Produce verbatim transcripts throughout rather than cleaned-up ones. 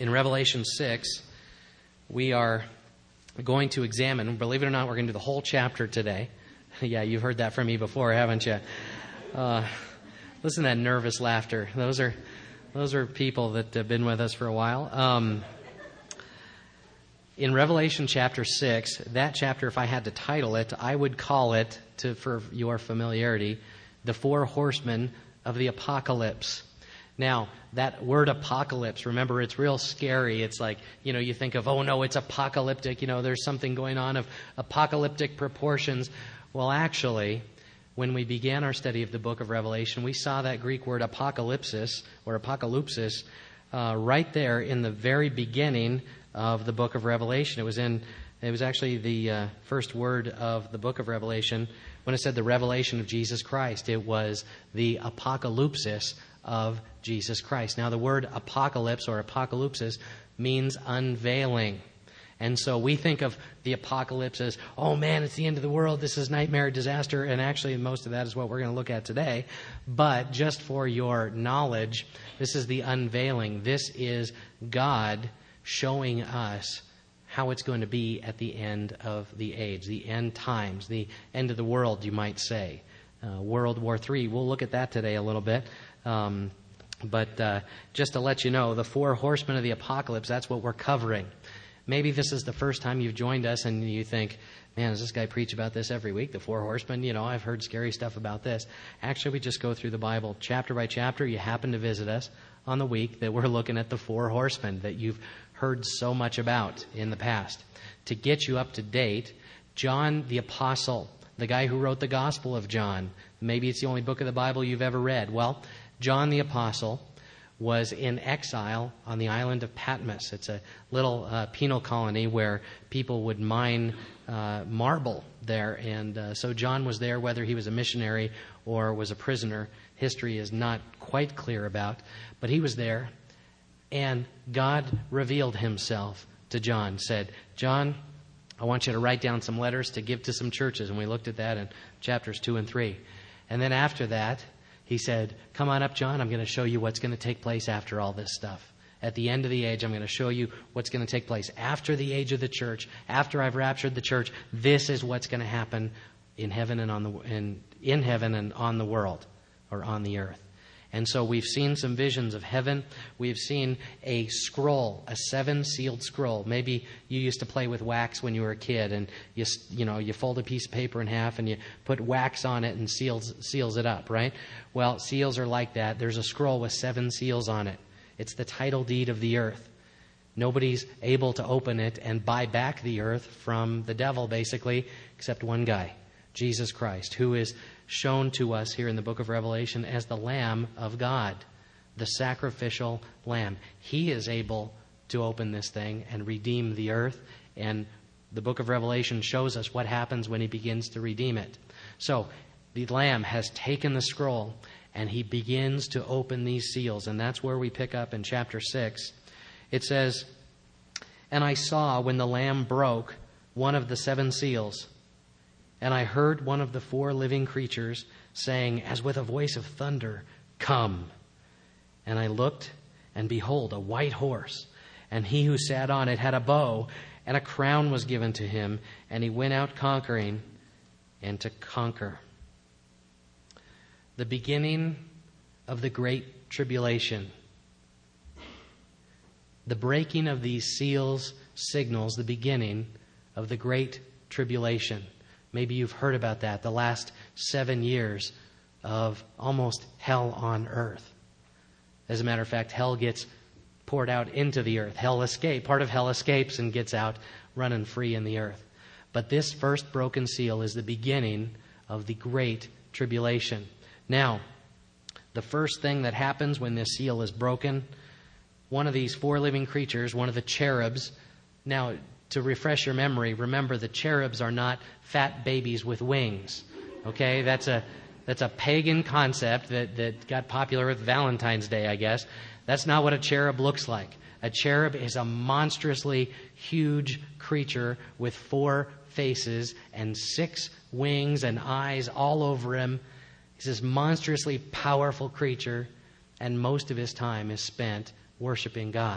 In Revelation six, we are going to examine, believe it or not, we're going to do the whole chapter today. Yeah, you've heard that from me before, haven't you? Uh, listen to that nervous laughter. Those are those are people that have been with us for a while. Um, in Revelation chapter six, that chapter, if I had to title it, I would call it, to for your familiarity, the four horsemen of the apocalypse. Now, that word apocalypse, remember, it's real scary. It's like, you know, you think of, oh no, it's apocalyptic. You know, there's something going on of apocalyptic proportions. Well, actually, when we began our study of the book of Revelation, we saw that Greek word apocalypsis, or apocalypsis, uh, right there in the very beginning of the book of Revelation. It was in, it was actually the uh, first word of the book of Revelation. When it said the revelation of Jesus Christ, it was the apocalypsis of Jesus Christ. Now, the word apocalypse or apocalypsis means unveiling. And so we think of the apocalypse as, oh man, it's the end of the world, this is nightmare, disaster, and actually most of that is what we're going to look at today. But just for your knowledge, this is the unveiling. This is God showing us how it's going to be at the end of the age, the end times, the end of the world, you might say. Uh, World War Three, we'll look at that today a little bit. Um, but uh, just to let you know, the four horsemen of the apocalypse, that's what we're covering. Maybe this is the first time you've joined us and you think, man, does this guy preach about this every week, the four horsemen? You know, I've heard scary stuff about this. Actually, we just go through the Bible chapter by chapter. You happen to visit us on the week that we're looking at the four horsemen that you've heard so much about in the past. To get you up to date, John the Apostle, the guy who wrote the Gospel of John, maybe it's the only book of the Bible you've ever read. Well, John the Apostle was in exile on the island of Patmos. It's a little uh, penal colony where people would mine uh, marble there. And uh, so John was there, whether he was a missionary or was a prisoner. History is not quite clear about. But he was there, and God revealed himself to John, said, John, I want you to write down some letters to give to some churches. And we looked at that in chapters two and three. And then after that, he said, come on up, John. I'm going to show you what's going to take place after all this stuff. At the end of the age, I'm going to show you what's going to take place after the age of the church. After I've raptured the church, this is what's going to happen in heaven and on the in, in heaven and on the world, or on the earth. And so we've seen some visions of heaven. We've seen a scroll, a seven-sealed scroll. Maybe you used to play with wax when you were a kid, and you you know you fold a piece of paper in half and you put wax on it and seals seals it up, right? Well, seals are like that. There's a scroll with seven seals on it. It's the title deed of the earth. Nobody's able to open it and buy back the earth from the devil, basically, except one guy, Jesus Christ, who is shown to us here in the book of Revelation as the Lamb of God, the sacrificial Lamb. He is able to open this thing and redeem the earth, and the book of Revelation shows us what happens when he begins to redeem it. So the Lamb has taken the scroll, and he begins to open these seals, and that's where we pick up in chapter six. It says, and I saw when the Lamb broke one of the seven seals, and I heard one of the four living creatures saying, as with a voice of thunder, come. And I looked, and behold, a white horse. And he who sat on it had a bow, and a crown was given to him. And he went out conquering and to conquer. The beginning of the Great Tribulation. The breaking of these seals signals the beginning of the Great Tribulation. Maybe you've heard about that, the last seven years of almost hell on earth. As a matter of fact, hell gets poured out into the earth. Hell escape, part of hell escapes and gets out running free in the earth. But this first broken seal is the beginning of the Great Tribulation. Now, the first thing that happens when this seal is broken, one of these four living creatures, one of the cherubs, now, to refresh your memory, remember the cherubs are not fat babies with wings. Okay, that's a that's a pagan concept that, that got popular with Valentine's Day, I guess. That's not what a cherub looks like. A cherub is a monstrously huge creature with four faces and six wings and eyes all over him. He's this monstrously powerful creature, and most of his time is spent worshiping God.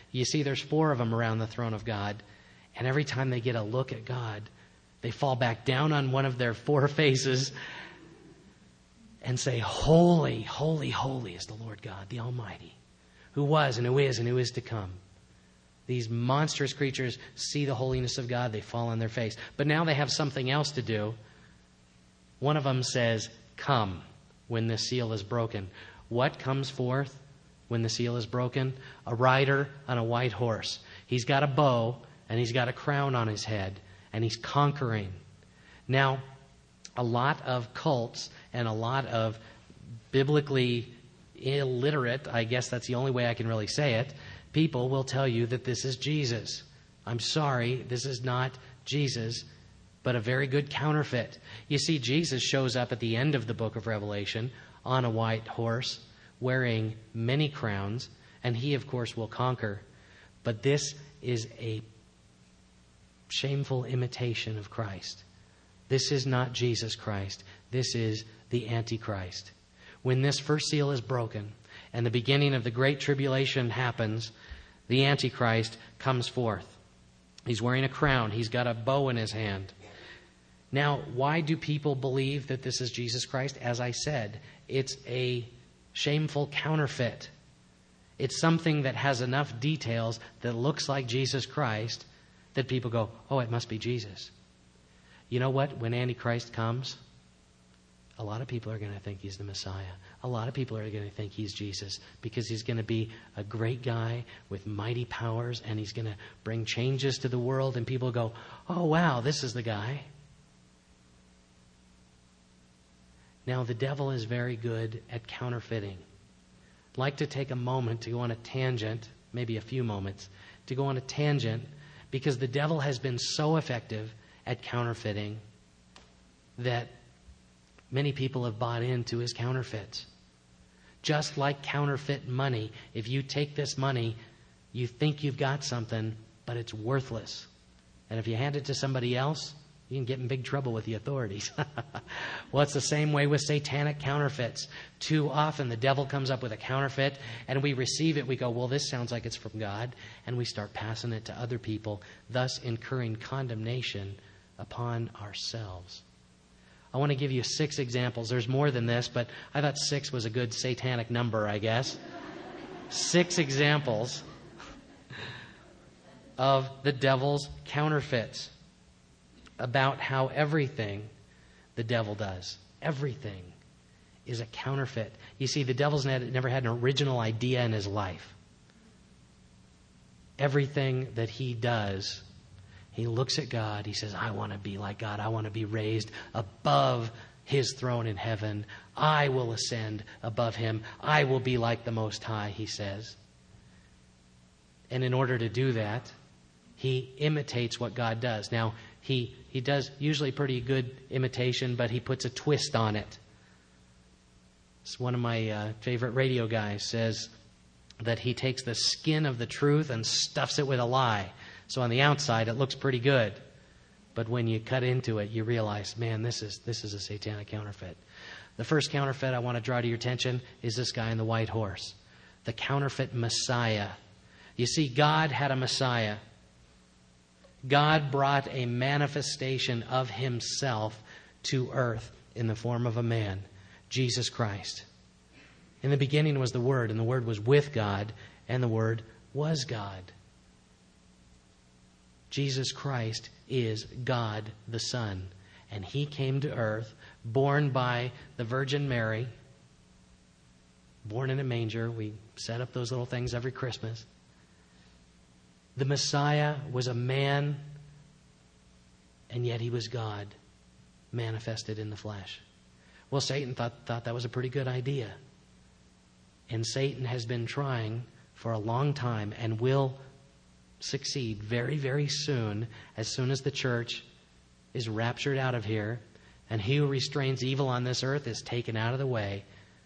You see, there's four of them around the throne of God, and every time they get a look at God, they fall back down on one of their four faces and say, "Holy, holy, holy is the Lord God, the Almighty, who was and who is and who is to come." These monstrous creatures see the holiness of God. They fall on their face. But now they have something else to do. One of them says, "Come," when the seal is broken. What comes forth when the seal is broken? A rider on a white horse. He's got a bow and he's got a crown on his head and he's conquering. Now, a lot of cults and a lot of biblically illiterate, I guess that's the only way I can really say it, people will tell you that this is Jesus. I'm sorry, this is not Jesus, but a very good counterfeit. You see, Jesus shows up at the end of the book of Revelation on a white horse, wearing many crowns, and he, of course, will conquer. But this is a shameful imitation of Christ. This is not Jesus Christ. This is the Antichrist. When this first seal is broken and the beginning of the Great Tribulation happens, the Antichrist comes forth. He's wearing a crown. He's got a bow in his hand. Now, why do people believe that this is Jesus Christ? As I said, it's a shameful counterfeit. It's something that has enough details that looks like Jesus Christ that people go, "Oh, it must be Jesus." You know what? When Antichrist comes, a lot of people are going to think he's the Messiah. A lot of people are going to think he's Jesus because he's going to be a great guy with mighty powers and he's going to bring changes to the world, and people go, "Oh, wow, this is the guy." Now, the devil is very good at counterfeiting. I'd like to take a moment to go on a tangent, maybe a few moments, to go on a tangent, because the devil has been so effective at counterfeiting that many people have bought into his counterfeits. Just like counterfeit money, if you take this money, you think you've got something, but it's worthless. And if you hand it to somebody else, you can get in big trouble with the authorities. Well, it's the same way with satanic counterfeits. Too often the devil comes up with a counterfeit and we receive it. We go, "Well, this sounds like it's from God." And we start passing it to other people, thus incurring condemnation upon ourselves. I want to give you six examples. There's more than this, but I thought six was a good satanic number, I guess. Six examples of the devil's counterfeits, about how everything the devil does, everything is a counterfeit. You see, the devil's never had an original idea in his life. Everything that he does, he looks at God, he says, "I want to be like God. I want to be raised above his throne in heaven. I will ascend above him. I will be like the Most High," he says. And in order to do that, he imitates what God does. Now, he, he does usually pretty good imitation, but he puts a twist on it. It's one of my uh, favorite radio guys says that he takes the skin of the truth and stuffs it with a lie. So on the outside, it looks pretty good. But when you cut into it, you realize, man, this is this is a satanic counterfeit. The first counterfeit I want to draw to your attention is this guy on the white horse, the counterfeit Messiah. You see, God had a Messiah. God brought a manifestation of himself to earth in the form of a man, Jesus Christ. In the beginning was the Word, and the Word was with God, and the Word was God. Jesus Christ is God the Son, and he came to earth, born by the Virgin Mary, born in a manger. We set up those little things every Christmas. The Messiah was a man, and yet he was God, manifested in the flesh. Well, Satan thought, thought that was a pretty good idea. And Satan has been trying for a long time and will succeed very, very soon, as soon as the church is raptured out of here and he who restrains evil on this earth is taken out of the way.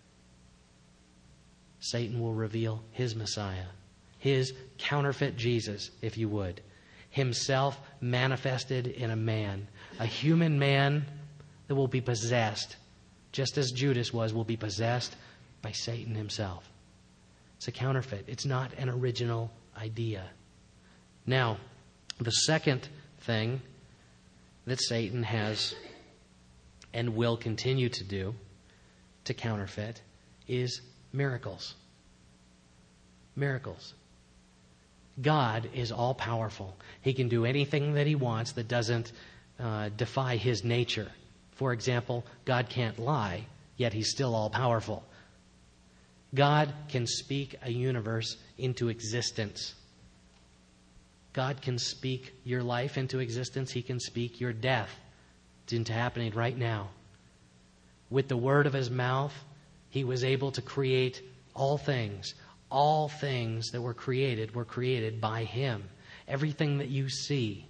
Satan will reveal his Messiah, his counterfeit Jesus, if you would, himself manifested in a man, a human man that will be possessed, just as Judas was, will be possessed by Satan himself. It's a counterfeit. It's not an original idea. Now, the second thing that Satan has and will continue to do to counterfeit is miracles. Miracles. God is all-powerful. He can do anything that he wants that doesn't uh, defy his nature. For example, God can't lie, yet he's still all-powerful. God can speak a universe into existence. God can speak your life into existence. He can speak your death into happening right now. With the word of his mouth, he was able to create all things. All things that were created were created by him. Everything that you see,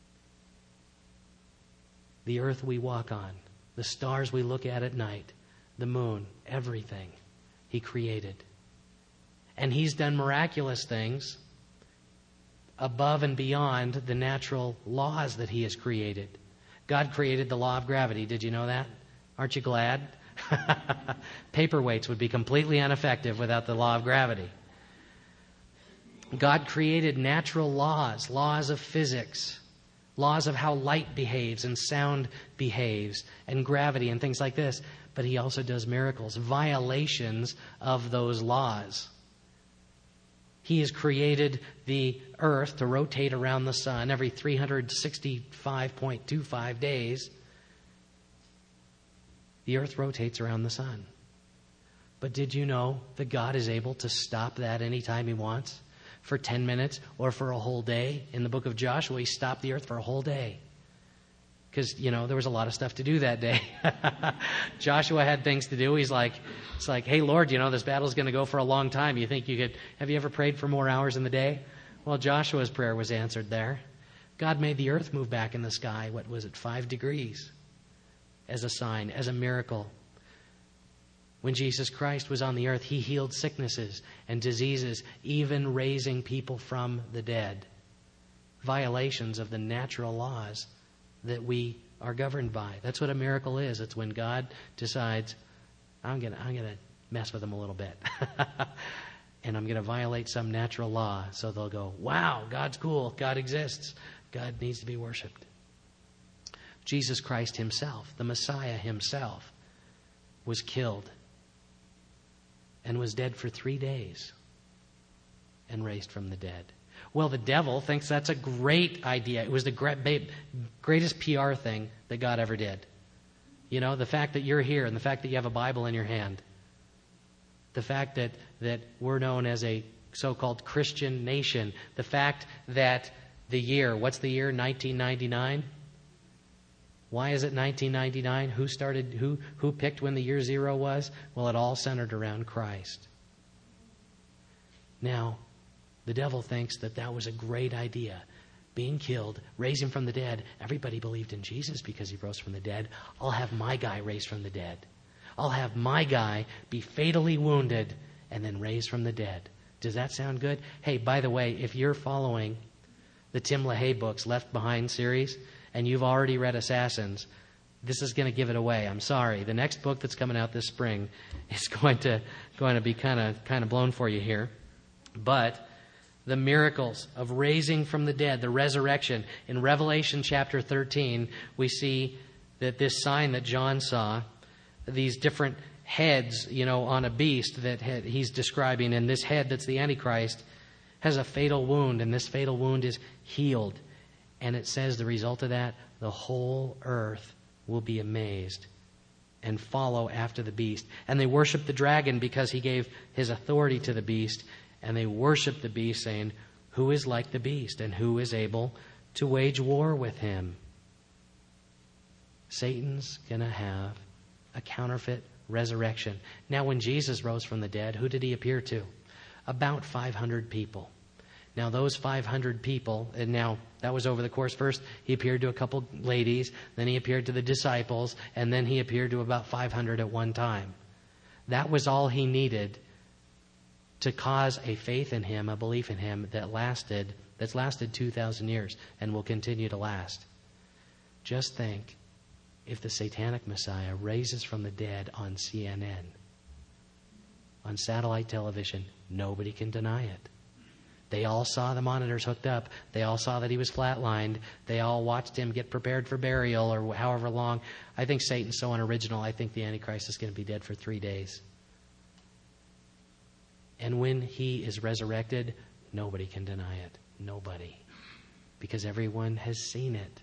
the earth we walk on, the stars we look at at night, the moon, everything he created. And he's done miraculous things above and beyond the natural laws that he has created. God created the law of gravity. Did you know that? Aren't you glad? Paperweights would be completely ineffective without the law of gravity. God created natural laws, laws of physics, laws of how light behaves and sound behaves and gravity and things like this. But he also does miracles, violations of those laws. He has created the earth to rotate around the sun every three hundred sixty-five point two five days. The earth rotates around the sun. But did you know that God is able to stop that anytime he wants? For ten minutes or for a whole day? In the book of Joshua, he stopped the earth for a whole day. Because, you know, there was a lot of stuff to do that day. Joshua had things to do. He's like, it's like, hey, Lord, you know, this battle's going to go for a long time. You think you could, have you ever prayed for more hours in the day? Well, Joshua's prayer was answered there. God made the earth move back in the sky, what was it, five degrees? As a sign, as a miracle. When Jesus Christ was on the earth, he healed sicknesses and diseases, even raising people from the dead. Violations of the natural laws that we are governed by. That's what a miracle is. It's when God decides, I'm going to I'm going to mess with them a little bit. And I'm going to violate some natural law. So they'll go, wow, God's cool. God exists. God needs to be worshipped. Jesus Christ himself, the Messiah himself, was killed and was dead for three days and raised from the dead. Well, the devil thinks that's a great idea. It was the greatest P R thing that God ever did. You know, the fact that you're here and the fact that you have a Bible in your hand. The fact that, that we're known as a so-called Christian nation. The fact that the year, what's the year, nineteen ninety-nine? Why is it nineteen ninety-nine? Who started, who, who picked when the year zero was? Well, it all centered around Christ. Now, the devil thinks that that was a great idea. Being killed, raising from the dead. Everybody believed in Jesus because he rose from the dead. I'll have my guy raised from the dead. I'll have my guy be fatally wounded and then raised from the dead. Does that sound good? Hey, by the way, if you're following the Tim LaHaye books, Left Behind series, and you've already read Assassins, this is going to give it away. I'm sorry. The next book that's coming out this spring is going to going to be kind of kind of blown for you here. But the miracles of raising from the dead, the resurrection. In Revelation chapter thirteen, we see that this sign that John saw, these different heads, you know, on a beast that he's describing, and this head that's the Antichrist has a fatal wound, and this fatal wound is healed. And it says the result of that, the whole earth will be amazed and follow after the beast. And they worship the dragon because he gave his authority to the beast. And they worship the beast, saying, who is like the beast and who is able to wage war with him? Satan's going to have a counterfeit resurrection. Now, when Jesus rose from the dead, who did he appear to? About five hundred people. Now, those five hundred people, and now that was over the course. First, he appeared to a couple ladies, then he appeared to the disciples, and then he appeared to about five hundred at one time. That was all he needed to cause a faith in him, a belief in him that lasted, that's lasted two thousand years and will continue to last. Just think if the Satanic Messiah raises from the dead on C N N, on satellite television, nobody can deny it. They all saw the monitors hooked up. They all saw that he was flatlined. They all watched him get prepared for burial or however long. I think Satan's so unoriginal, I think the Antichrist is going to be dead for three days. And when he is resurrected, nobody can deny it. Nobody. Because everyone has seen it.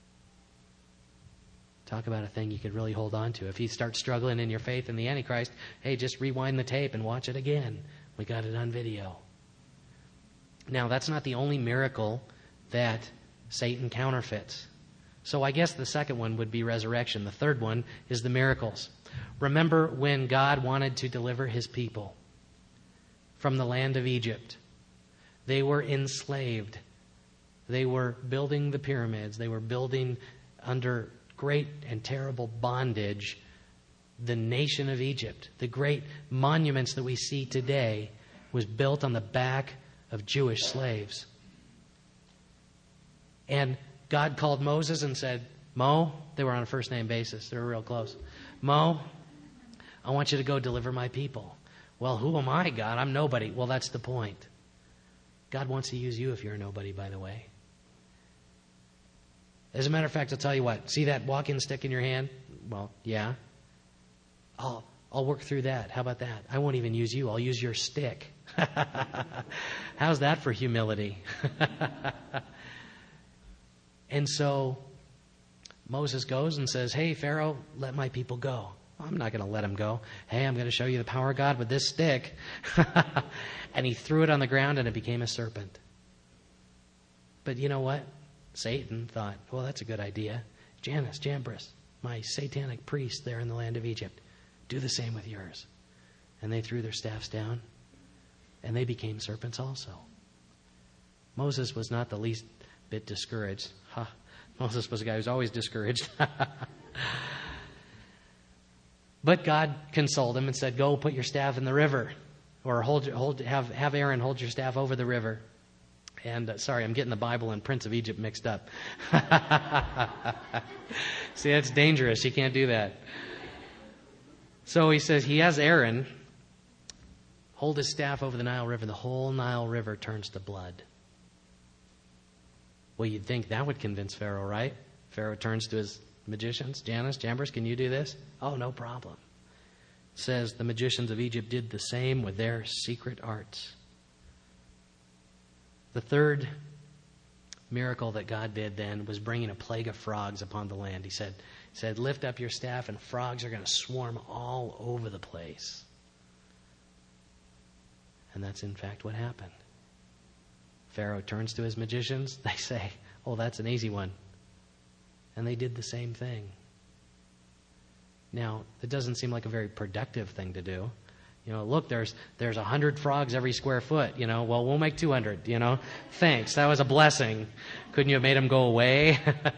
Talk about a thing you could really hold on to. If you start struggling in your faith in the Antichrist, hey, just rewind the tape and watch it again. We got it on video. Now, that's not the only miracle that Satan counterfeits. So I guess the second one would be resurrection. The third one is the miracles. Remember when God wanted to deliver his people from the land of Egypt? They were enslaved. They were building the pyramids. They were building under great and terrible bondage the nation of Egypt. The great monuments that we see today was built on the back of Jewish slaves. And God called Moses and said, Mo, they were on a first name basis. They were real close. Mo, I want you to go deliver my people. Well, who am I, God? I'm nobody. Well, that's the point. God wants to use you if you're a nobody, by the way. As a matter of fact, I'll tell you what. See that walking stick in your hand? Well, yeah. I'll, I'll work through that. How about that? I won't even use you. I'll use your stick. How's that for humility? And so Moses goes and says, hey, Pharaoh, let my people go. Well, I'm not going to let them go. Hey, I'm going to show you the power of God with this stick. And he threw it on the ground and it became a serpent. But you know what? Satan thought, well, that's a good idea. Jannes, Jambres, my satanic priest there in the land of Egypt, do the same with yours. And they threw their staffs down, and they became serpents also. Moses was not the least bit discouraged. Huh. Moses was a guy who was always discouraged. But God consoled him and said, go put your staff in the river. Or hold, hold, have, have Aaron hold your staff over the river. And uh, sorry, I'm getting the Bible and Prince of Egypt mixed up. See, that's dangerous. You can't do that. So he says he has Aaron hold his staff over the Nile River. The whole Nile River turns to blood. Well, you'd think that would convince Pharaoh, right? Pharaoh turns to his magicians. Jannes, Jambres, can you do this? Oh, no problem. It says the magicians of Egypt did the same with their secret arts. The third miracle that God did then was bringing a plague of frogs upon the land. He said, he said, lift up your staff and frogs are going to swarm all over the place. And that's in fact what happened. Pharaoh turns to his magicians. They say, oh, that's an easy one. And they did the same thing. Now, it doesn't seem like a very productive thing to do. You know, look, there's there's a hundred frogs every square foot. You know, well, we'll make two hundred. You know, thanks. That was a blessing. Couldn't you have made them go away?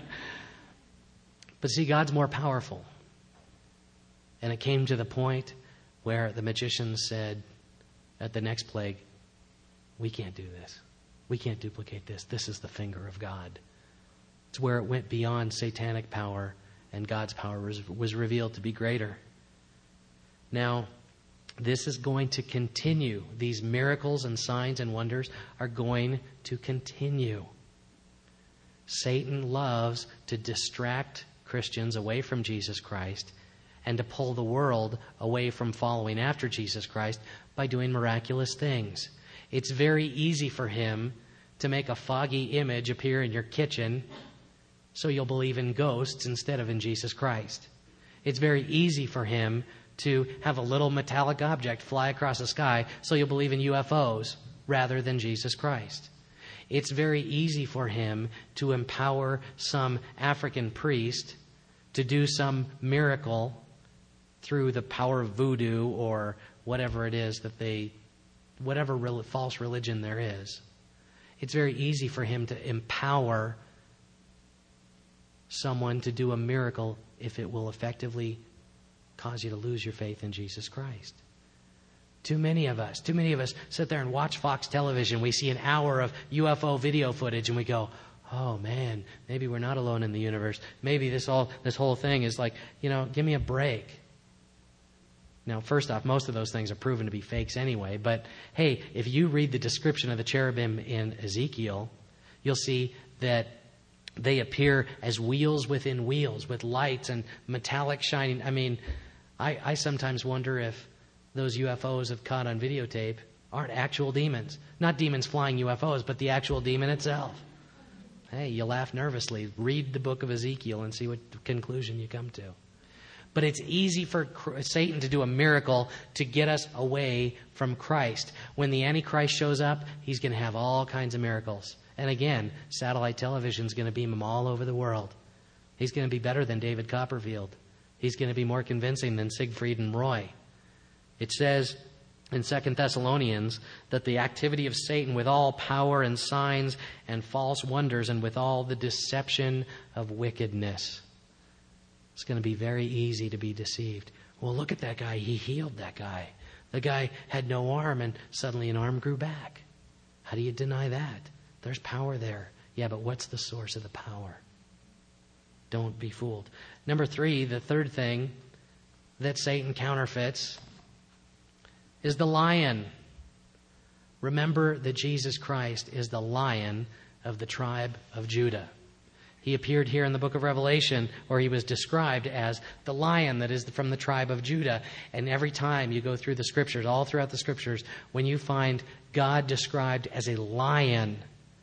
But see, God's more powerful. And it came to the point where the magicians said at the next plague, we can't do this. We can't duplicate this. This is the finger of God. It's where it went beyond satanic power, and God's power was, was revealed to be greater. Now, this is going to continue. These miracles and signs and wonders are going to continue. Satan loves to distract Christians away from Jesus Christ and to pull the world away from following after Jesus Christ by doing miraculous things. It's very easy for him to make a foggy image appear in your kitchen so you'll believe in ghosts instead of in Jesus Christ. It's very easy for him to have a little metallic object fly across the sky so you'll believe in U F Os rather than Jesus Christ. It's very easy for him to empower some African priest to do some miracle through the power of voodoo or whatever it is that they, whatever real, false religion there is. It's very easy for him to empower someone to do a miracle if it will effectively cause you to lose your faith in Jesus Christ. Too many of us, too many of us sit there and watch Fox television. We see an hour of U F O video footage and we go, oh man, maybe we're not alone in the universe. Maybe this all, this whole thing is like, you know, give me a break. Now, first off, most of those things are proven to be fakes anyway. But, hey, if you read the description of the cherubim in Ezekiel, you'll see that they appear as wheels within wheels with lights and metallic shining. I mean, I, I sometimes wonder if those U F Os have caught on videotape aren't actual demons. Not demons flying U F Os, but the actual demon itself. Hey, you laugh nervously. Read the book of Ezekiel and see what conclusion you come to. But it's easy for Satan to do a miracle to get us away from Christ. When the Antichrist shows up, he's going to have all kinds of miracles. And again, satellite television is going to beam them all over the world. He's going to be better than David Copperfield. He's going to be more convincing than Siegfried and Roy. It says in Second Thessalonians that the activity of Satan with all power and signs and false wonders and with all the deception of wickedness. It's going to be very easy to be deceived. Well, look at that guy. He healed that guy. The guy had no arm and suddenly an arm grew back. How do you deny that? There's power there. Yeah, but what's the source of the power? Don't be fooled. Number three, the third thing that Satan counterfeits is the lion. Remember that Jesus Christ is the Lion of the tribe of Judah. He appeared here in the book of Revelation, or he was described as the lion that is from the tribe of Judah. And every time you go through the scriptures, all throughout the scriptures, when you find God described as a lion,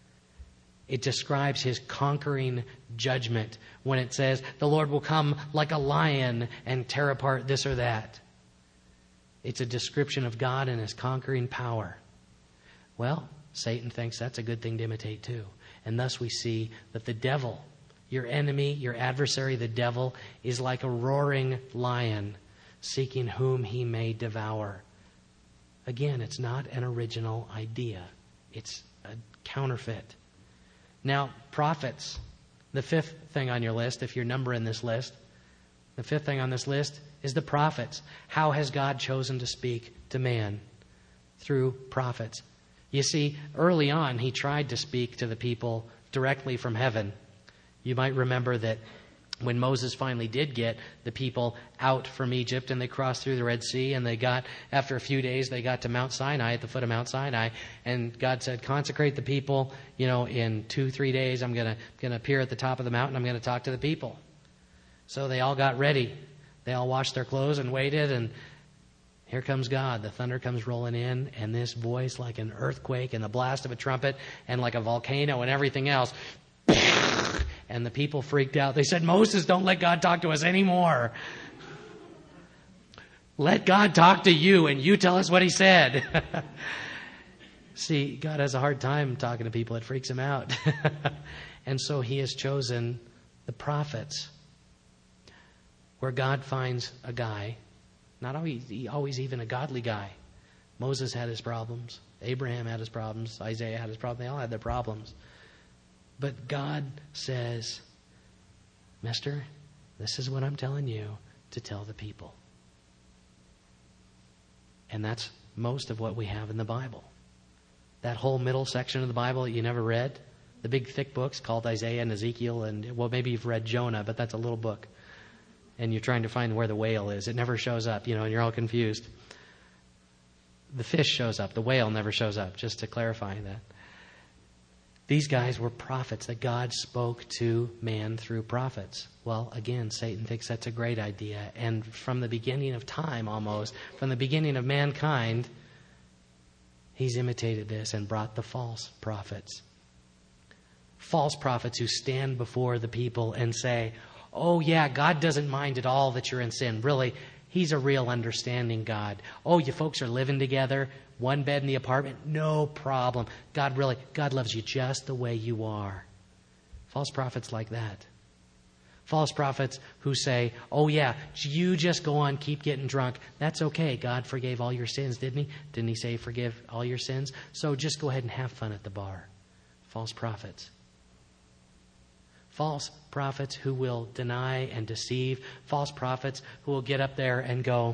it describes his conquering judgment. When it says, the Lord will come like a lion and tear apart this or that. It's a description of God and his conquering power. Well, Satan thinks that's a good thing to imitate too. And thus we see that the devil, your enemy, your adversary, the devil, is like a roaring lion seeking whom he may devour. Again, it's not an original idea. It's a counterfeit. Now, prophets, the fifth thing on your list, if you're numbering this list, the fifth thing on this list is the prophets. How has God chosen to speak to man? Through prophets. You see, early on, he tried to speak to the people directly from heaven. You might remember that when Moses finally did get the people out from Egypt and they crossed through the Red Sea and they got, after a few days, they got to Mount Sinai, at the foot of Mount Sinai, and God said, consecrate the people, you know, in two, three days, I'm going to going to appear at the top of the mountain, I'm going to talk to the people. So they all got ready. They all washed their clothes and waited, and here comes God. The thunder comes rolling in, and this voice like an earthquake and the blast of a trumpet and like a volcano and everything else. And the people freaked out. They said, Moses, don't let God talk to us anymore. Let God talk to you and you tell us what he said. See, God has a hard time talking to people. It freaks him out. And so he has chosen the prophets, where God finds a guy, not always, always even a godly guy. Moses had his problems. Abraham had his problems. Isaiah had his problems. They all had their problems. But God says, Mister, this is what I'm telling you to tell the people. And that's most of what we have in the Bible. That whole middle section of the Bible that you never read, the big thick books called Isaiah and Ezekiel, and well, maybe you've read Jonah, but that's a little book. And you're trying to find where the whale is. It never shows up, you know, and you're all confused. The fish shows up. The whale never shows up, just to clarify that. These guys were prophets that God spoke to man through prophets. Well, again, Satan thinks that's a great idea. And from the beginning of time almost, from the beginning of mankind, he's imitated this and brought the false prophets. False prophets who stand before the people and say, oh yeah, God doesn't mind at all that you're in sin. Really, he's a real understanding God. Oh, you folks are living together, one bed in the apartment, no problem. God really, God loves you just the way you are. False prophets like that. False prophets who say, oh yeah, you just go on, keep getting drunk. That's okay. God forgave all your sins, didn't he? Didn't he say forgive all your sins? So just go ahead and have fun at the bar. False prophets. False prophets who will deny and deceive. False prophets who will get up there and go,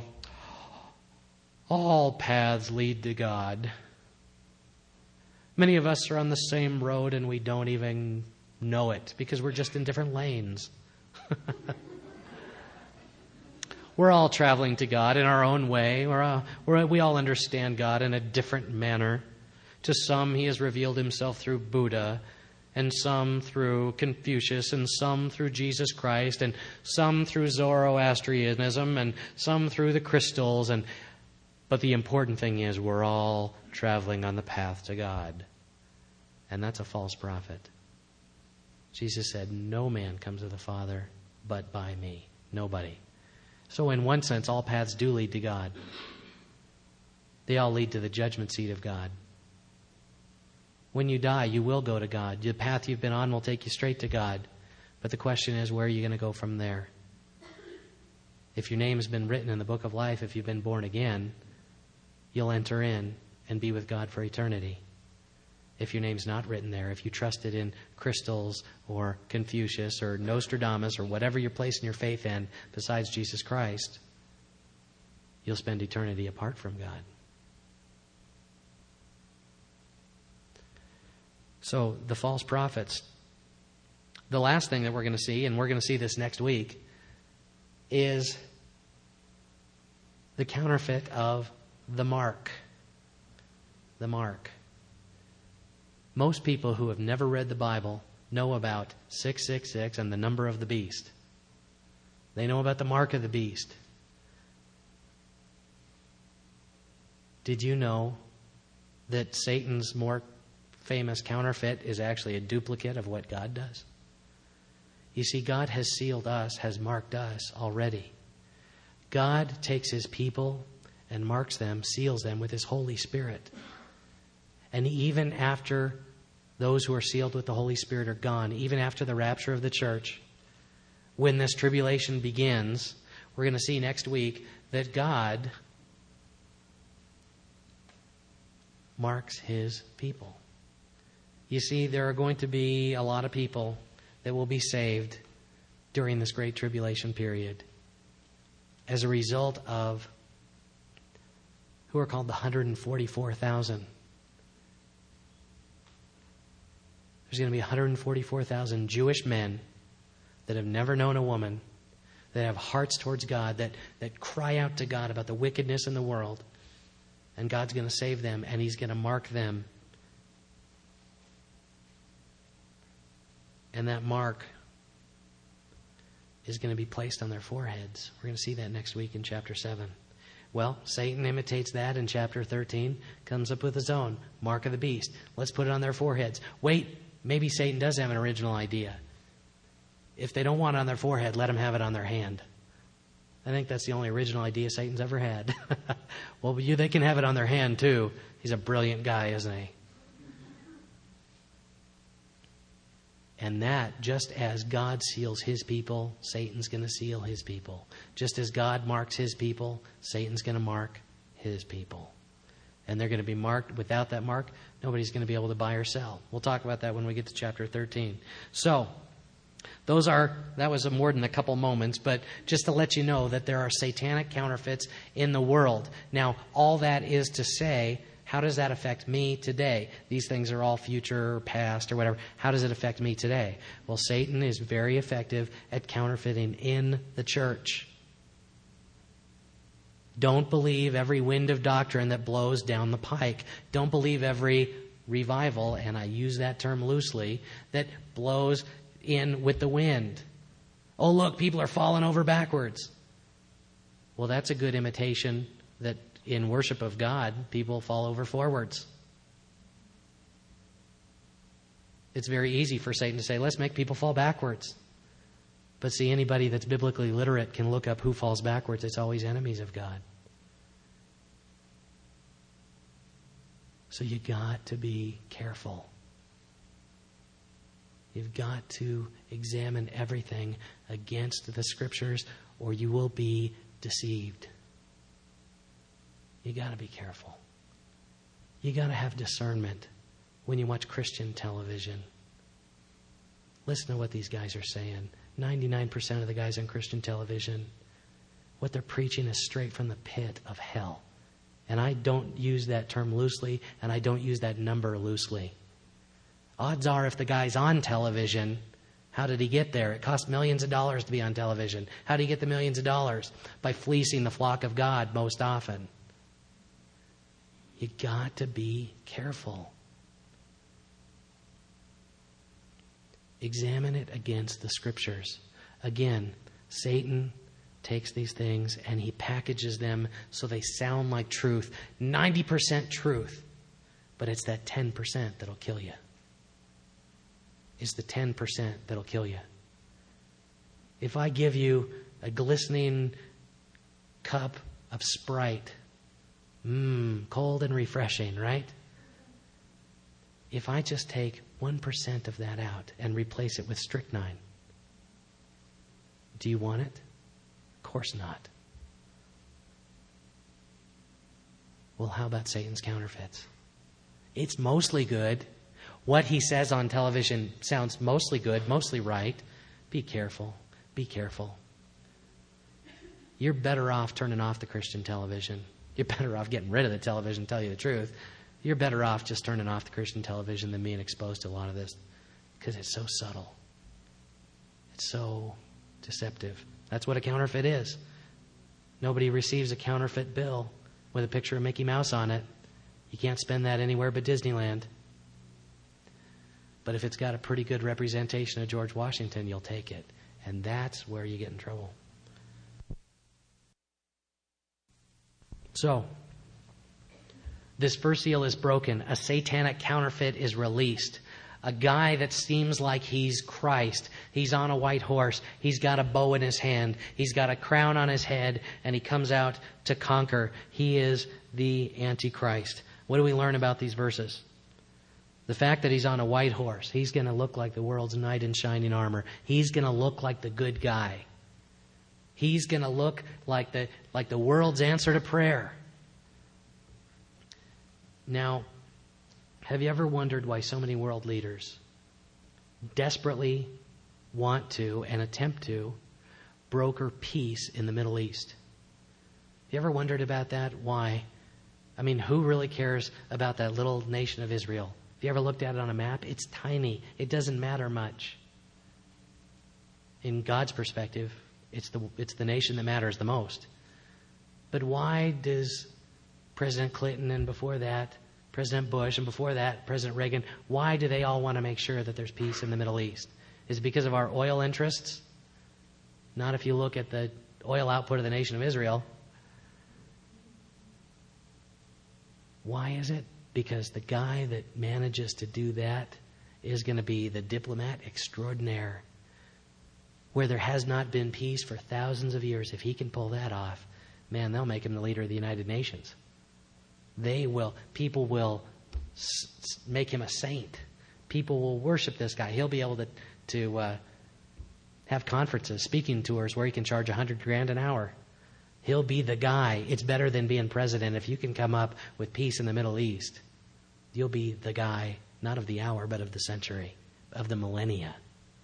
all paths lead to God. Many of us are on the same road and we don't even know it because we're just in different lanes. we're all traveling to God in our own way. We're, uh, we're, we all understand God in a different manner. To some, He has revealed Himself through Buddha, and some through Confucius, and some through Jesus Christ, and some through Zoroastrianism, and some through the crystals. And but the important thing is we're all traveling on the path to God. And that's a false prophet. Jesus said, no man comes to the Father but by me. Nobody. So in one sense, all paths do lead to God. They all lead to the judgment seat of God. When you die, you will go to God. The path you've been on will take you straight to God. But the question is, where are you going to go from there? If your name has been written in the book of life, if you've been born again, you'll enter in and be with God for eternity. If your name's not written there, if you trusted in crystals or Confucius or Nostradamus or whatever you're placing your faith in besides Jesus Christ, you'll spend eternity apart from God. So the false prophets. The last thing that we're going to see, and we're going to see this next week, is the counterfeit of the mark. The mark. Most people who have never read the Bible know about six six six and the number of the beast. They know about the mark of the beast. Did you know that Satan's more famous counterfeit is actually a duplicate of what God does? You see, God has sealed us, has marked us already. God takes His people and marks them, seals them with His Holy Spirit. And even after those who are sealed with the Holy Spirit are gone, even after the rapture of the church, when this tribulation begins, we're going to see next week that God marks His people. You see, there are going to be a lot of people that will be saved during this great tribulation period as a result of who are called the one hundred forty-four thousand. There's going to be one hundred forty-four thousand Jewish men that have never known a woman, that have hearts towards God, that, that cry out to God about the wickedness in the world. And God's going to save them, and He's going to mark them. And that mark is going to be placed on their foreheads. We're going to see that next week in chapter seven. Well, Satan imitates that in chapter thirteen, comes up with his own mark of the beast. Let's put it on their foreheads. Wait, maybe Satan does have an original idea. If they don't want it on their forehead, let them have it on their hand. I think that's the only original idea Satan's ever had. Well, you, they can have it on their hand too. He's a brilliant guy, isn't he? And that, just as God seals His people, Satan's going to seal his people. Just as God marks His people, Satan's going to mark his people. And they're going to be marked. Without that mark, nobody's going to be able to buy or sell. We'll talk about that when we get to chapter thirteen. So, those are, that was more than a couple moments, but just to let you know that there are satanic counterfeits in the world. Now, all that is to say, how does that affect me today? These things are all future or past or whatever. How does it affect me today? Well, Satan is very effective at counterfeiting in the church. Don't believe every wind of doctrine that blows down the pike. Don't believe every revival, and I use that term loosely, that blows in with the wind. Oh, look, people are falling over backwards. Well, that's a good imitation that in worship of God, people fall over forwards. It's very easy for Satan to say, let's make people fall backwards. But see, anybody that's biblically literate can look up who falls backwards. It's always enemies of God. So you got to be careful. You've got to examine everything against the Scriptures, or you will be deceived. You got to be careful. You got to have discernment when you watch Christian television. Listen to what these guys are saying. ninety-nine percent of the guys on Christian television, what they're preaching is straight from the pit of hell. And I don't use that term loosely, and I don't use that number loosely. Odds are if the guy's on television How did he get there? It cost millions of dollars to be on television. How did he get the millions of dollars? By fleecing the flock of God most often. You got to be careful. Examine it against the Scriptures. Again, Satan takes these things and he packages them so they sound like truth. ninety percent truth. But it's that ten percent that'll kill you. It's the ten percent that'll kill you. If I give you a glistening cup of Sprite, mmm, cold and refreshing, right? If I just take one percent of that out and replace it with strychnine, do you want it? Of course not. Well, how about Satan's counterfeits? It's mostly good. What he says on television sounds mostly good, mostly right. Be careful. Be careful. You're better off turning off the Christian television. You're better off getting rid of the television, to tell you the truth. You're better off just turning off the Christian television than being exposed to a lot of this, because it's so subtle. It's so deceptive. That's what a counterfeit is. Nobody receives a counterfeit bill with a picture of Mickey Mouse on it. You can't spend that anywhere but Disneyland. But if it's got a pretty good representation of George Washington, you'll take it. And that's where you get in trouble. So, this first seal is broken. A satanic counterfeit is released. A guy that seems like he's Christ. He's on a white horse. He's got a bow in his hand. He's got a crown on his head. And he comes out to conquer. He is the Antichrist. What do we learn about these verses? The fact that he's on a white horse. He's going to look like the world's knight in shining armor. He's going to look like the good guy. He's going to look like the, like the world's answer to prayer. Now, have you ever wondered why so many world leaders desperately want to and attempt to broker peace in the Middle East? Have you ever wondered about that? Why? I mean, who really cares about that little nation of Israel? Have you ever looked at it on a map? It's tiny. It doesn't matter much. In God's perspective, it's the it's the nation that matters the most. But why does President Clinton and before that, President Bush and before that, President Reagan, why do they all want to make sure that there's peace in the Middle East? Is it because of our oil interests? Not if you look at the oil output of the nation of Israel. Why is it? Because the guy that manages to do that is going to be the diplomat extraordinaire. Where there has not been peace for thousands of years, if he can pull that off, man, they'll make him the leader of the United Nations. They will, people will s- s- make him a saint. People will worship this guy. He'll be able to, to uh, have conferences, speaking tours where he can charge a hundred grand an hour. He'll be the guy. It's better than being president. If you can come up with peace in the Middle East, you'll be the guy, not of the hour, but of the century, of the millennia.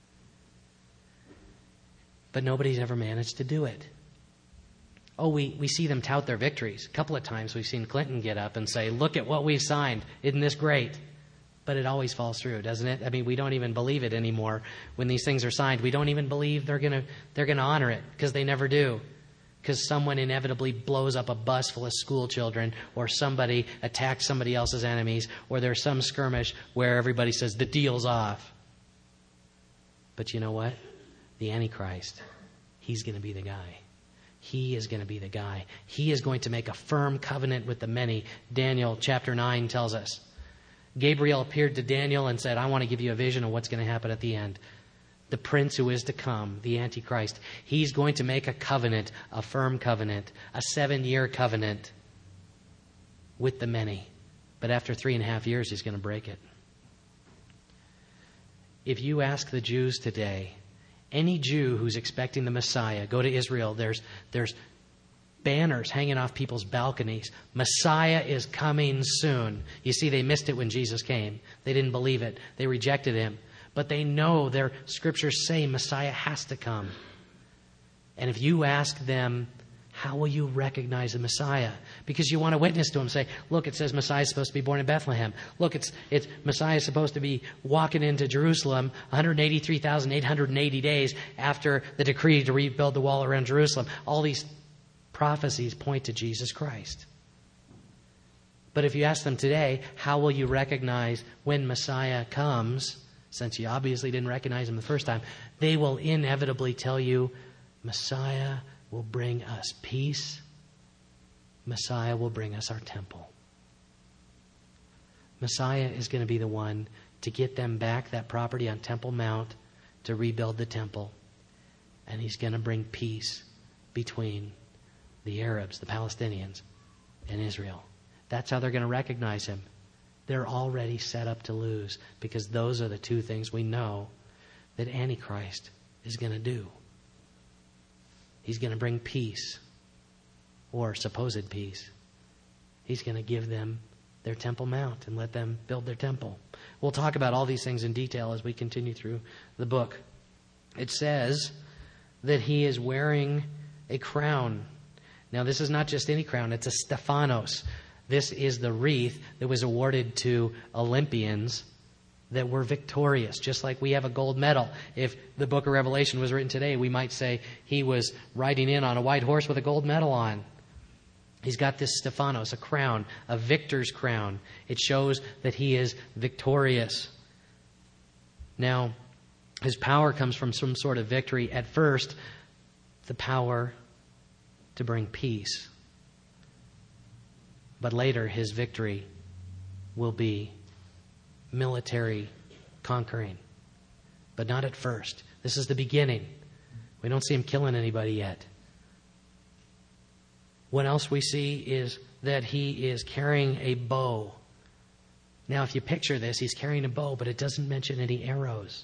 But nobody's ever managed to do it. Oh, we, we see them tout their victories. A couple of times we've seen Clinton get up and say, look at what we've signed. Isn't this great? But it always falls through, doesn't it? I mean, we don't even believe it anymore. When these things are signed, we don't even believe they're going to they're going to honor it, because they never do. Because someone inevitably blows up a bus full of school children, or somebody attacks somebody else's enemies, or there's some skirmish where everybody says the deal's off. But you know what? The Antichrist, he's going to be the guy. He is going to be the guy. He is going to make a firm covenant with the many. Daniel chapter nine tells us. Gabriel appeared to Daniel and said, I want to give you a vision of what's going to happen at the end. The prince who is to come, the Antichrist, he's going to make a covenant, a firm covenant, a seven-year covenant with the many. But after three and a half years, he's going to break it. If you ask the Jews today, any Jew who's expecting the Messiah, go to Israel, there's, there's banners hanging off people's balconies. Messiah is coming soon. You see, they missed it when Jesus came. They didn't believe it. They rejected him. But they know their scriptures say Messiah has to come. And if you ask them, how will you recognize the Messiah? Because you want to witness to him. Say, look, it says Messiah is supposed to be born in Bethlehem. Look, it's it's Messiah is supposed to be walking into Jerusalem one hundred eighty-three thousand eight hundred eighty days after the decree to rebuild the wall around Jerusalem. All these prophecies point to Jesus Christ. But if you ask them today, how will you recognize when Messiah comes, since you obviously didn't recognize him the first time, they will inevitably tell you, Messiah will bring us peace. Messiah will bring us our temple. Messiah is going to be the one to get them back that property on Temple Mount to rebuild the temple. And he's going to bring peace between the Arabs, the Palestinians, and Israel. That's how they're going to recognize him. They're already set up to lose, because those are the two things we know that Antichrist is going to do. He's going to bring peace, or supposed peace. He's going to give them their Temple Mount and let them build their temple. We'll talk about all these things in detail as we continue through the book. It says that he is wearing a crown. Now, this is not just any crown. It's a Stephanos. This is the wreath that was awarded to Olympians that were victorious, just like we have a gold medal. If the book of Revelation was written today, we might say he was riding in on a white horse with a gold medal on. He's got this Stephanos, a crown, a victor's crown. It shows that he is victorious. Now, his power comes from some sort of victory. At first, the power to bring peace. But later, his victory will be military conquering. But not at first. This is the beginning. We don't see him killing anybody yet. What else we see is that he is carrying a bow. Now, if you picture this, he's carrying a bow, but it doesn't mention any arrows.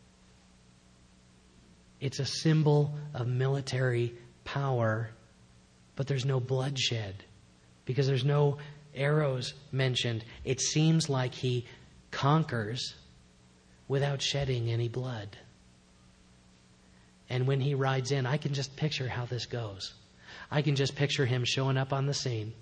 It's a symbol of military power, but there's no bloodshed because there's no arrows mentioned. It seems like he conquers without shedding any blood. And when he rides in, I can just picture how this goes. I can just picture him showing up on the scene.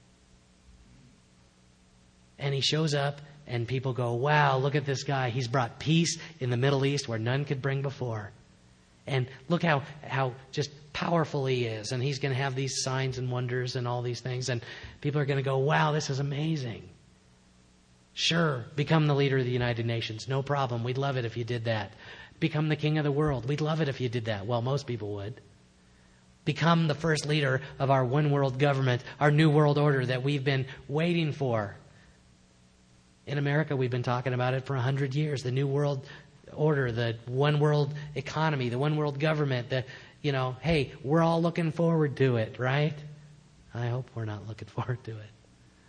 And he shows up and people go, wow, look at this guy. He's brought peace in the Middle East where none could bring before. And look how, how just powerful he is. And he's going to have these signs and wonders and all these things. And people are going to go, wow, this is amazing. Sure, become the leader of the United Nations. No problem. We'd love it if you did that. Become the king of the world. We'd love it if you did that. Well, most people would. Become the first leader of our one world government, our new world order that we've been waiting for. In America, we've been talking about it for a hundred years. The new world order, the one world economy, the one world government. The, you know, hey, we're all looking forward to it, right? I hope we're not looking forward to it.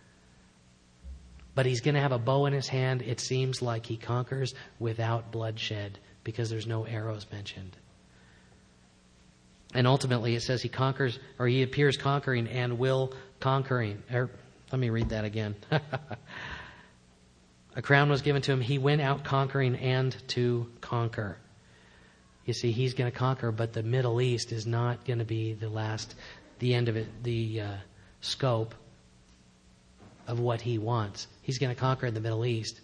But he's going to have a bow in his hand. It seems like he conquers without bloodshed because there's no arrows mentioned. And ultimately it says he conquers, or he appears conquering and will conquering. Or, let me read that again. A crown was given to him. He went out conquering and to conquer. You see, he's going to conquer, but the Middle East is not going to be the last, the end of it, the uh, scope of what he wants. He's going to conquer in the Middle East.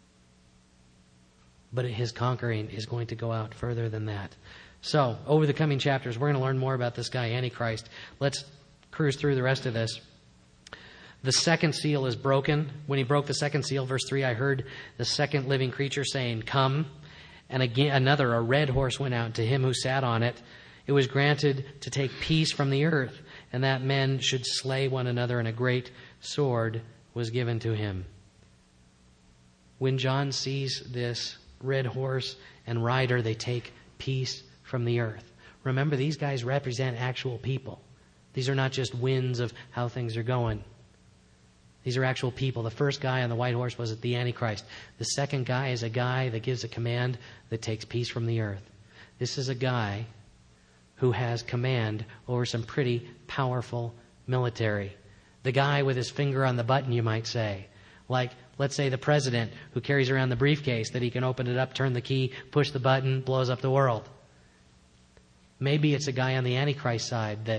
But his conquering is going to go out further than that. So, over the coming chapters, we're going to learn more about this guy, Antichrist. Let's cruise through the rest of this. The second seal is broken. When he broke the second seal, verse three, I heard the second living creature saying, come. And again, another, a red horse, went out. To him who sat on it, it was granted to take peace from the earth, and that men should slay one another, and a great sword was given to him. When John sees this red horse and rider, they take peace from the earth. Remember, these guys represent actual people. These are not just winds of how things are going. These are actual people. The first guy on the white horse was the Antichrist. The second guy is a guy that gives a command that takes peace from the earth. This is a guy who has command over some pretty powerful military. The guy with his finger on the button, you might say. Like, let's say the president who carries around the briefcase that he can open it up, turn the key, push the button, blows up the world. Maybe it's a guy on the Antichrist side that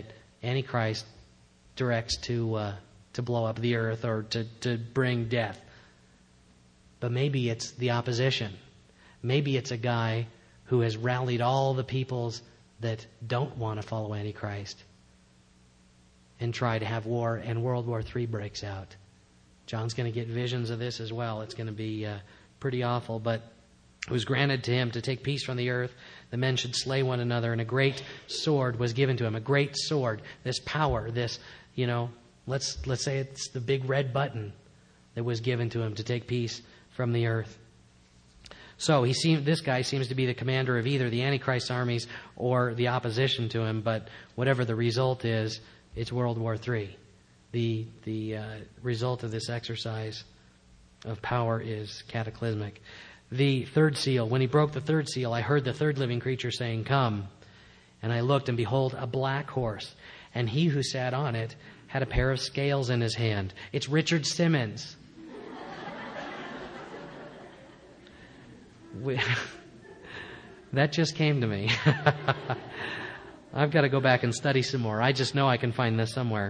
Antichrist directs to uh, to blow up the earth or to, to bring death. But maybe it's the opposition. Maybe it's a guy who has rallied all the peoples that don't want to follow Antichrist and try to have war, and World War Three breaks out. John's going to get visions of this as well. It's going to be uh, pretty awful. But it was granted to him to take peace from the earth. The men should slay one another, and a great sword was given to him. A great sword, this power, this, you know, let's let's say it's the big red button that was given to him to take peace from the earth. So he seemed, this guy seems to be the commander of either the Antichrist armies or the opposition to him. But whatever the result is, it's World War Three. The the uh, result of this exercise of power is cataclysmic. The third seal, when he broke the third seal, I heard the third living creature saying, "Come." And I looked, and behold, a black horse. And he who sat on it had a pair of scales in his hand. It's Richard Simmons. we, that just came to me. I've got to go back and study some more. I just know I can find this somewhere.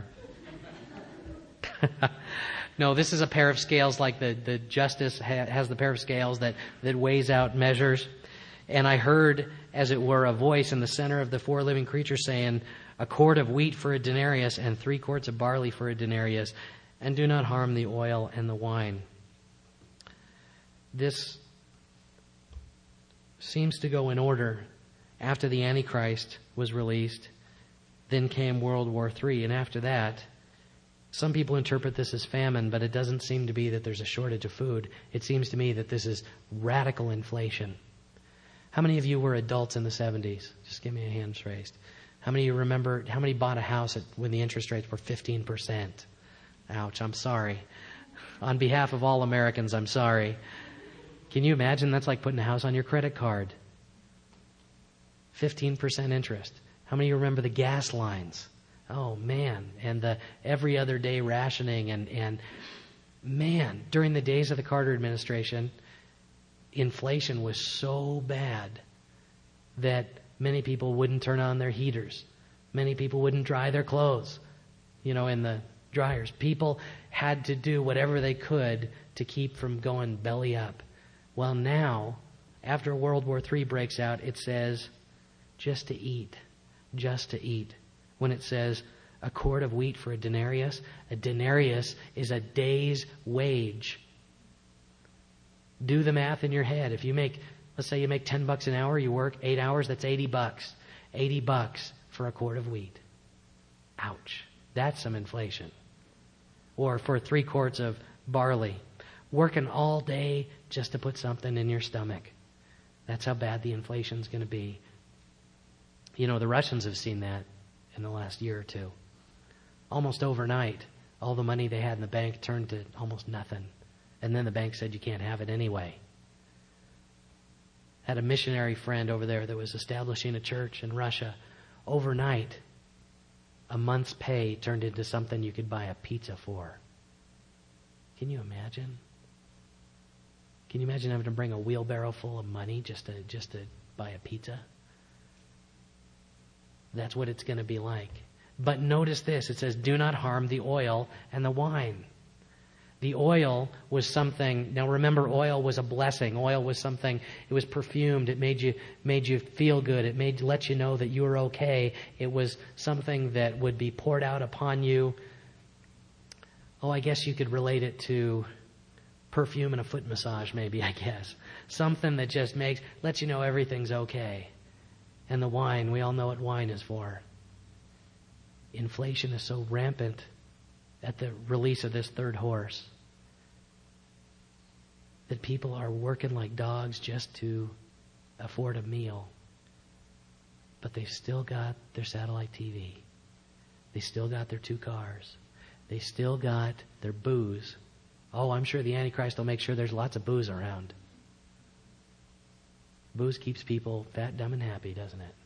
No, this is a pair of scales like the, the justice ha- has the pair of scales that, that weighs out measures. And I heard, as it were, a voice in the center of the four living creatures saying, "A quart of wheat for a denarius and three quarts of barley for a denarius, and do not harm the oil and the wine." This seems to go in order. After the Antichrist was released, then came World War Three, and after that, some people interpret this as famine, but it doesn't seem to be that there's a shortage of food. It seems to me that this is radical inflation. How many of you were adults in the seventies? Just give me a hand raised. How many of you remember, how many bought a house at, when the interest rates were fifteen percent? Ouch, I'm sorry. On behalf of all Americans, I'm sorry. Can you imagine? That's like putting a house on your credit card. fifteen percent interest. How many of you remember the gas lines? Oh, man. And the every other day rationing. And, and man, during the days of the Carter administration, inflation was so bad that many people wouldn't turn on their heaters. Many people wouldn't dry their clothes, you know, in the dryers. People had to do whatever they could to keep from going belly up. Well, now, after World War Three breaks out, it says, just to eat, just to eat. When it says a quart of wheat for a denarius, a denarius is a day's wage. Do the math in your head. If you make, let's say you make ten bucks an hour, you work eight hours, that's eighty bucks. eighty bucks for a quart of wheat. Ouch. That's some inflation. Or for three quarts of barley. Working all day just to put something in your stomach. That's how bad the inflation's going to be. You know, the Russians have seen that in the last year or two. Almost overnight, all the money they had in the bank turned to almost nothing. And then the bank said you can't have it anyway. Had a missionary friend over there that was establishing a church in Russia. Overnight, a month's pay turned into something you could buy a pizza for. Can you imagine? Can you imagine having to bring a wheelbarrow full of money just to just to buy a pizza? That's what it's going to be like. But notice this. It says, do not harm the oil and the wine. The oil was something, now remember, oil was a blessing. Oil was something, it was perfumed. It made you made you feel good. It made let you know that you were okay. It was something that would be poured out upon you. Oh, I guess you could relate it to perfume and a foot massage, maybe, I guess. Something that just makes, lets you know everything's okay. And the wine, we all know what wine is for. Inflation is so rampant at the release of this third horse that people are working like dogs just to afford a meal. But they've still got their satellite T V. They still got their two cars. They still got their booze. Oh, I'm sure the Antichrist will make sure there's lots of booze around. Booze keeps people fat, dumb, and happy, doesn't it?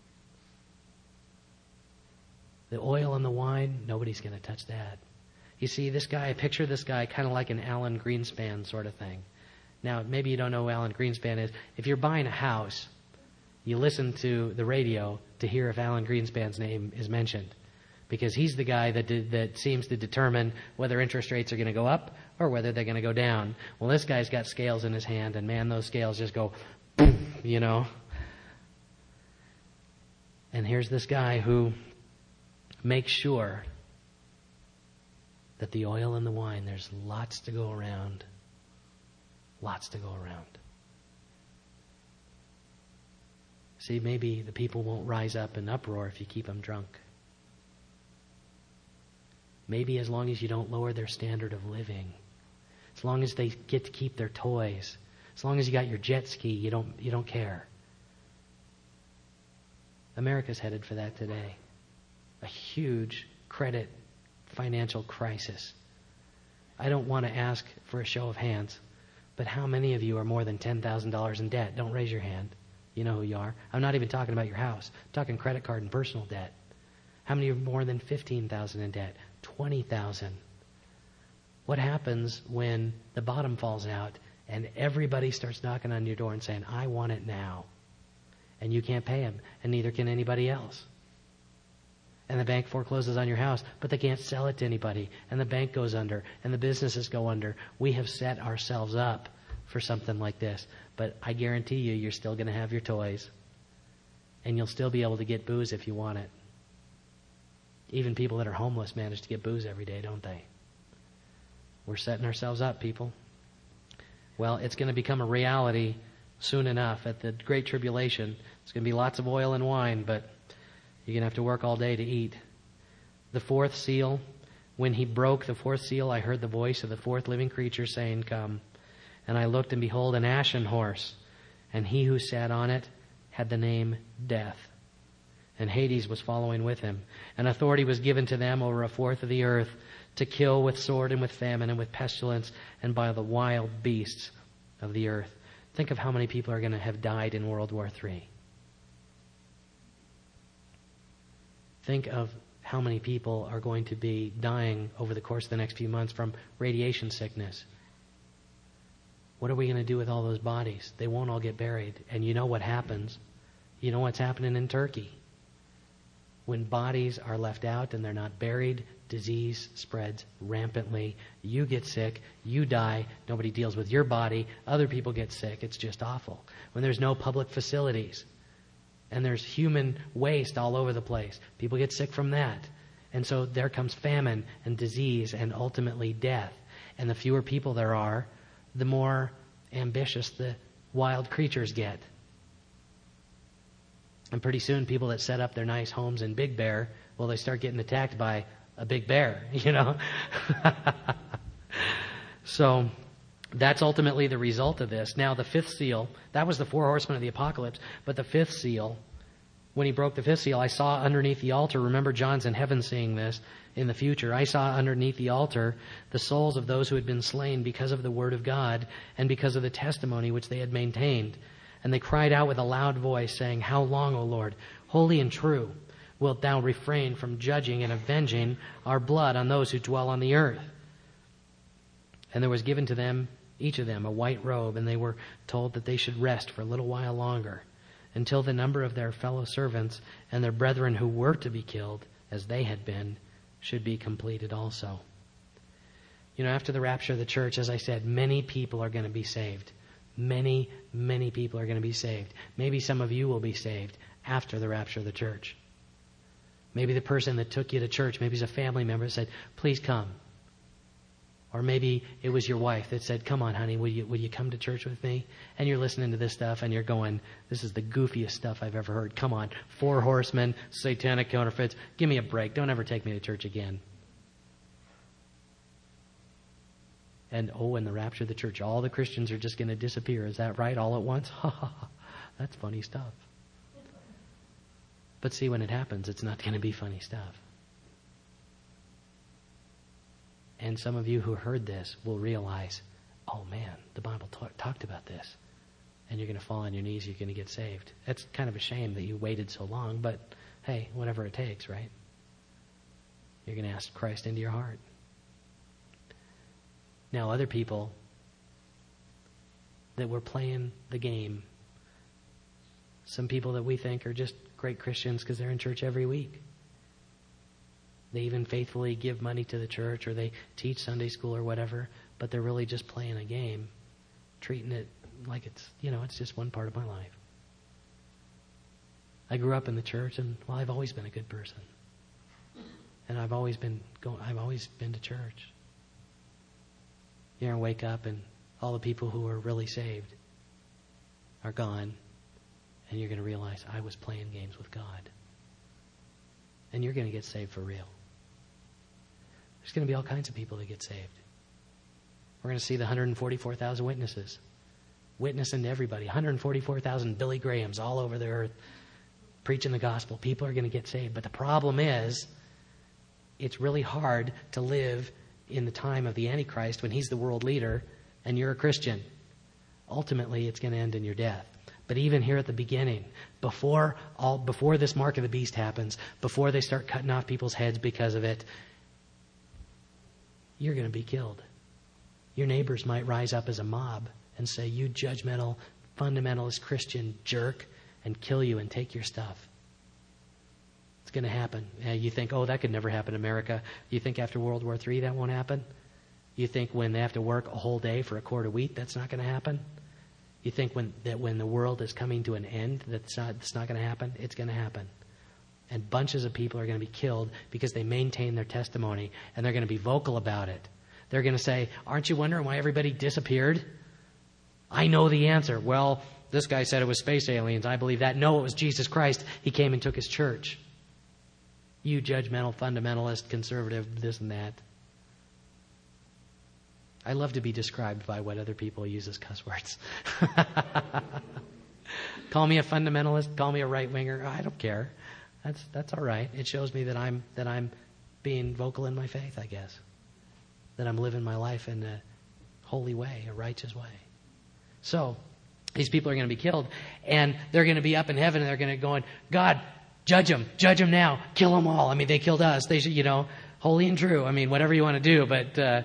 The oil and the wine, nobody's going to touch that. You see, this guy, I picture this guy kind of like an Alan Greenspan sort of thing. Now, maybe you don't know who Alan Greenspan is. If you're buying a house, you listen to the radio to hear if Alan Greenspan's name is mentioned. because he's the guy that did, that seems to determine whether interest rates are going to go up or whether they're going to go down. Well, this guy's got scales in his hand, and man, those scales just go, boom, you know. And here's this guy who makes sure that the oil and the wine, there's lots to go around. Lots to go around. See, maybe the people won't rise up in uproar if you keep them drunk. Maybe as long as you don't lower their standard of living. As long as they get to keep their toys. As long as you got your jet ski, you don't you don't care. America's headed for that today. A huge credit financial crisis. I don't want to ask for a show of hands, but how many of you are more than ten thousand dollars in debt? Don't raise your hand. You know who you are. I'm not even talking about your house. I'm talking credit card and personal debt. How many are more than fifteen thousand dollars in debt? twenty thousand dollars. What happens when the bottom falls out and everybody starts knocking on your door and saying, I want it now? And you can't pay them, and neither can anybody else. And the bank forecloses on your house, but they can't sell it to anybody. And the bank goes under, and the businesses go under. We have set ourselves up for something like this. But I guarantee you, you're still going to have your toys. And you'll still be able to get booze if you want it. Even people that are homeless manage to get booze every day, don't they? We're setting ourselves up, people. Well, it's going to become a reality soon enough. At the Great Tribulation, it's going to be lots of oil and wine, but you're going to have to work all day to eat. The fourth seal, when he broke the fourth seal, I heard the voice of the fourth living creature saying, Come. And I looked, and behold, an ashen horse, and he who sat on it had the name Death. And Hades was following with him. And authority was given to them over a fourth of the earth to kill with sword and with famine and with pestilence and by the wild beasts of the earth. Think of how many people are going to have died in World War Three. Think of how many people are going to be dying over the course of the next few months from radiation sickness. What are we going to do with all those bodies? They won't all get buried. And you know what happens. You know what's happening in Turkey. When bodies are left out and they're not buried, disease spreads rampantly. You get sick, you die, nobody deals with your body, other people get sick. It's just awful. When there's no public facilities and there's human waste all over the place, people get sick from that. And so there comes famine and disease and ultimately death. And the fewer people there are, the more ambitious the wild creatures get. And pretty soon people that set up their nice homes in Big Bear, well, they start getting attacked by a big bear, you know. So that's ultimately the result of this. Now the fifth seal, that was the four horsemen of the apocalypse, but the fifth seal, when he broke the fifth seal, I saw underneath the altar, remember John's in heaven seeing this in the future, I saw underneath the altar the souls of those who had been slain because of the word of God and because of the testimony which they had maintained. And they cried out with a loud voice, saying, How long, O Lord, holy and true, wilt thou refrain from judging and avenging our blood on those who dwell on the earth? And there was given to them, each of them, a white robe, and they were told that they should rest for a little while longer, until the number of their fellow servants and their brethren who were to be killed, as they had been, should be completed also. You know, after the rapture of the church, as I said, many people are going to be saved. Many, many people are going to be saved. Maybe some of you will be saved after the rapture of the church. Maybe the person that took you to church, maybe it's a family member that said, please come. Or maybe it was your wife that said, come on, honey, will you, will you come to church with me? And you're listening to this stuff and you're going, this is the goofiest stuff I've ever heard. Come on, four horsemen, satanic counterfeits. Give me a break. Don't ever take me to church again. And, oh, in the rapture of the church, all the Christians are just going to disappear. Is that right? All at once? Ha, ha, ha. That's funny stuff. But see, when it happens, it's not going to be funny stuff. And some of you who heard this will realize, oh, man, the Bible talk, talked about this. And you're going to fall on your knees. You're going to get saved. That's kind of a shame that you waited so long. But, hey, whatever it takes, right? You're going to ask Christ into your heart. Now, other people that were playing the game, some people that we think are just great Christians because they're in church every week. They even faithfully give money to the church, or they teach Sunday school or whatever, but they're really just playing a game, treating it like it's, you know, it's just one part of my life. I grew up in the church, and, well, I've always been a good person. And I've always been going, I've always been to church. You're going to wake up, and all the people who are really saved are gone, and you're going to realize I was playing games with God. And you're going to get saved for real. There's going to be all kinds of people that get saved. We're going to see the one hundred forty-four thousand witnesses. Witnessing to everybody. one hundred forty-four thousand Billy Grahams all over the earth preaching the gospel. People are going to get saved. But the problem is, it's really hard to live in the time of the Antichrist when he's the world leader and you're a Christian. Ultimately, it's going to end in your death. But even here at the beginning, before all, before this mark of the beast happens, before they start cutting off people's heads because of it, you're going to be killed. Your neighbors might rise up as a mob and say, you judgmental, fundamentalist Christian jerk, and kill you and take your stuff. It's going to happen. Uh, you think, oh, that could never happen in America. You think after World War Three that won't happen? You think when they have to work a whole day for a quart of wheat, that's not going to happen? You think when that when the world is coming to an end, that's not, that's not going to happen? It's going to happen. And bunches of people are going to be killed because they maintain their testimony, and they're going to be vocal about it. They're going to say, aren't you wondering why everybody disappeared? I know the answer. Well, this guy said it was space aliens. I believe that. No, it was Jesus Christ. He came and took his church. You judgmental, fundamentalist, conservative, this and that. I love to be described by what other people use as cuss words. Call me a fundamentalist, call me a right-winger. I don't care. That's that's all right. It shows me that I'm that I'm being vocal in my faith, I guess. That I'm living my life in a holy way, a righteous way. So, these people are going to be killed, and they're going to be up in heaven, and they're going to go, God, judge them, judge them now, kill them all. I mean, they killed us. They should, you know, holy and true. I mean, whatever you want to do, but... Uh,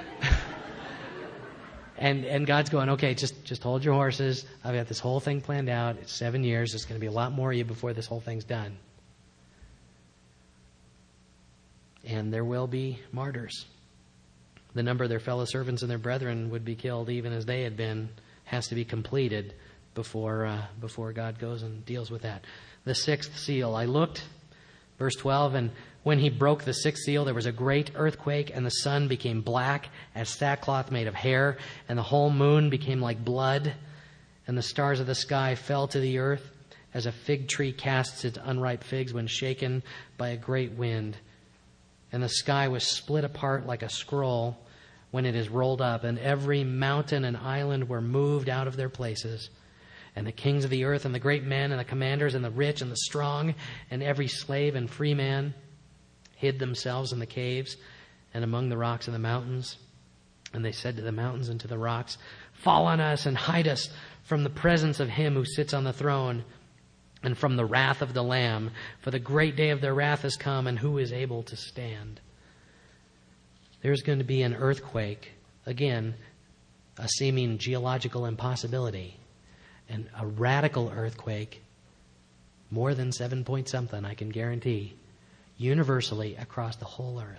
And and God's going, okay, just, just hold your horses. I've got this whole thing planned out. It's seven years. There's going to be a lot more of you before this whole thing's done. And there will be martyrs. The number of their fellow servants and their brethren would be killed even as they had been, has to be completed before uh, before God goes and deals with that. The sixth seal. I looked, verse twelve, and when he broke the sixth seal, there was a great earthquake, and the sun became black as sackcloth made of hair, and the whole moon became like blood, and the stars of the sky fell to the earth, as a fig tree casts its unripe figs when shaken by a great wind. And the sky was split apart like a scroll when it is rolled up, and every mountain and island were moved out of their places. And the kings of the earth, and the great men, and the commanders, and the rich, and the strong, and every slave and free man, hid themselves in the caves and among the rocks of the mountains. And they said to the mountains and to the rocks, fall on us and hide us from the presence of him who sits on the throne and from the wrath of the Lamb. For the great day of their wrath has come, and who is able to stand? There's going to be an earthquake. Again, a seeming geological impossibility. And a radical earthquake, more than seven point something, I can guarantee, universally across the whole earth.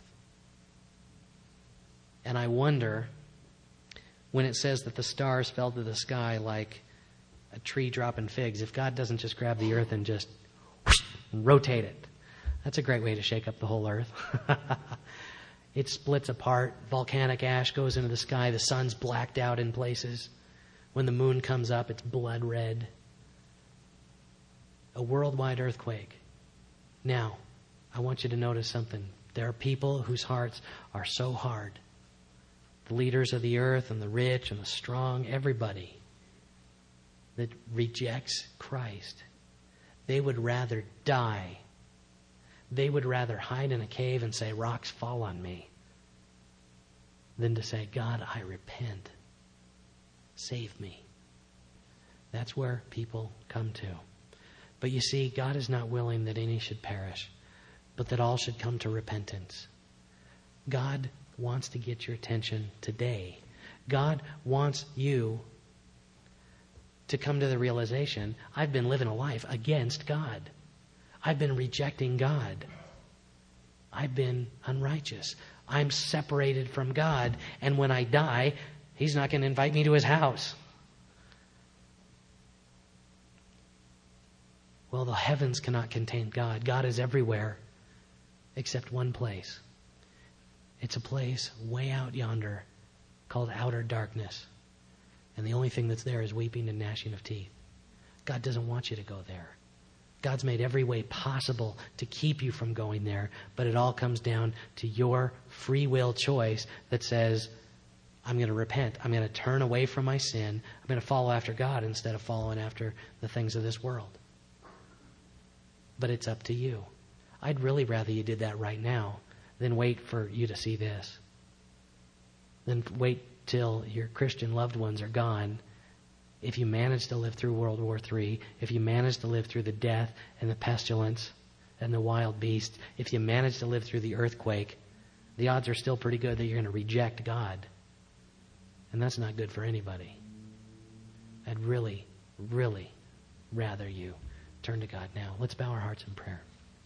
And I wonder, when it says that the stars fell to the sky like a tree dropping figs, if God doesn't just grab the earth and just whoosh, and rotate it. That's a great way to shake up the whole earth. It splits apart. Volcanic ash goes into the sky. The sun's blacked out in places. When the moon comes up, it's blood red. A worldwide earthquake. Now, I want you to notice something. There are people whose hearts are so hard. The leaders of the earth and the rich and the strong, everybody that rejects Christ. They would rather die. They would rather hide in a cave and say, rocks fall on me, than to say, God, I repent. Save me. That's where people come to. But you see, God is not willing that any should perish, but that all should come to repentance. God wants to get your attention today. God wants you to come to the realization, I've been living a life against God. I've been rejecting God. I've been unrighteous. I'm separated from God. And when I die, He's not going to invite me to His house. Well, the heavens cannot contain God. God is everywhere except one place. It's a place way out yonder called outer darkness. And the only thing that's there is weeping and gnashing of teeth. God doesn't want you to go there. God's made every way possible to keep you from going there, but it all comes down to your free will choice that says, I'm going to repent. I'm going to turn away from my sin. I'm going to follow after God instead of following after the things of this world. But it's up to you. I'd really rather you did that right now than wait for you to see this. Then wait till your Christian loved ones are gone. If you manage to live through World War Three, if you manage to live through the death and the pestilence and the wild beast, if you manage to live through the earthquake, the odds are still pretty good that you're going to reject God. And that's not good for anybody. I'd really, really rather you turn to God now. Let's bow our hearts in prayer.